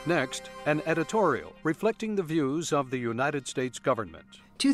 Next, an editorial reflecting the views of the United States government.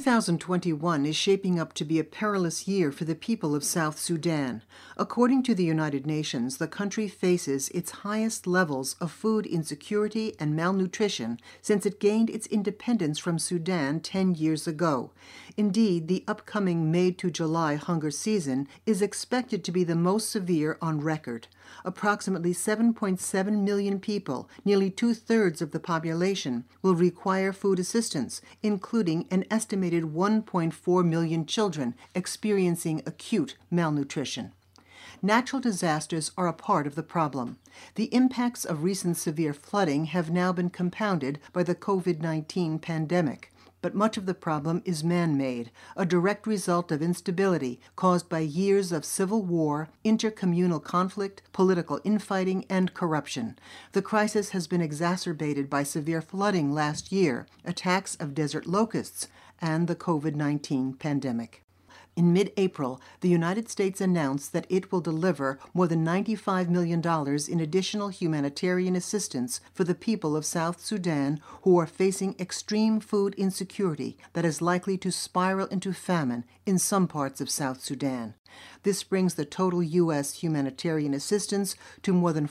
2021 is shaping up to be a perilous year for the people of South Sudan. According to the United Nations, the country faces its highest levels of food insecurity and malnutrition since it gained its independence from Sudan 10 years ago. Indeed, the upcoming May to July hunger season is expected to be the most severe on record. Approximately 7.7 million people, nearly two-thirds of the population, will require food assistance, including an estimated 1.4 million children experiencing acute malnutrition. Natural disasters are a part of the problem. The impacts of recent severe flooding have now been compounded by the COVID-19 pandemic. But much of the problem is man-made, a direct result of instability caused by years of civil war, intercommunal conflict, political infighting, and corruption. The crisis has been exacerbated by severe flooding last year, attacks of desert locusts, and the COVID-19 pandemic. In mid-April, the United States announced that it will deliver more than $95 million in additional humanitarian assistance for the people of South Sudan who are facing extreme food insecurity that is likely to spiral into famine in some parts of South Sudan. This brings the total U.S. humanitarian assistance to more than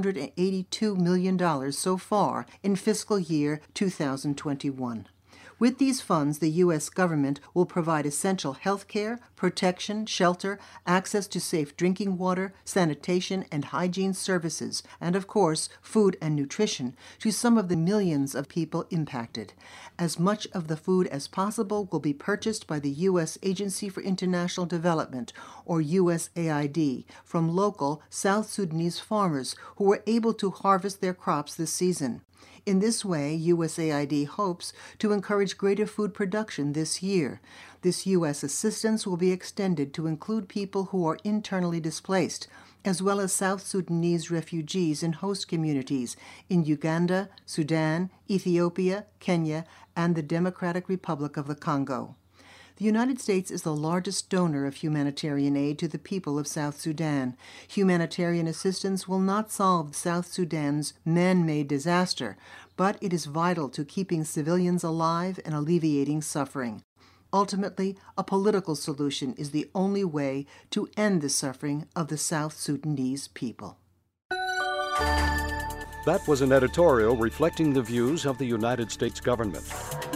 $482 million so far in fiscal year 2021. With these funds, the U.S. government will provide essential health care, protection, shelter, access to safe drinking water, sanitation and hygiene services, and, of course, food and nutrition to some of the millions of people impacted. As much of the food as possible will be purchased by the U.S. Agency for International Development, or USAID, from local South Sudanese farmers who were able to harvest their crops this season. In this way, USAID hopes to encourage greater food production this year. This U.S. assistance will be extended to include people who are internally displaced, as well as South Sudanese refugees in host communities in Uganda, Sudan, Ethiopia, Kenya, and the Democratic Republic of the Congo. The United States is the largest donor of humanitarian aid to the people of South Sudan. Humanitarian assistance will not solve South Sudan's man-made disaster, but it is vital to keeping civilians alive and alleviating suffering. Ultimately, a political solution is the only way to end the suffering of the South Sudanese people. That was an editorial reflecting the views of the United States government.